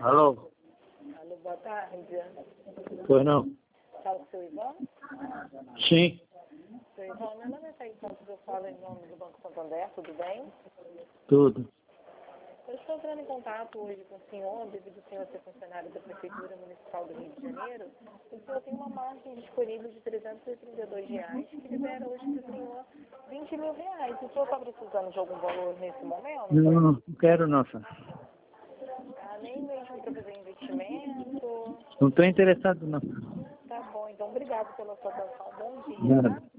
Alô? Alô, boa tarde. Pois não? Fala com o seu Ivan? Sim, Seu Ivan, meu nome é Thaís Santos, eu falo em nome do Banco Santander, tudo bem? tudo. Eu estou entrando em contato hoje com o senhor, devido ao senhor ser funcionário da Prefeitura Municipal do Rio de Janeiro, o senhor tem uma margem disponível de R$ 332, que libera hoje para o senhor R$ 20.000. O senhor está precisando de algum valor nesse momento? Não quero não, senhor. Nem mesmo para fazer investimento? Não estou interessado não. Tá bom, então obrigado pela sua atenção. Bom dia, Nada. tá?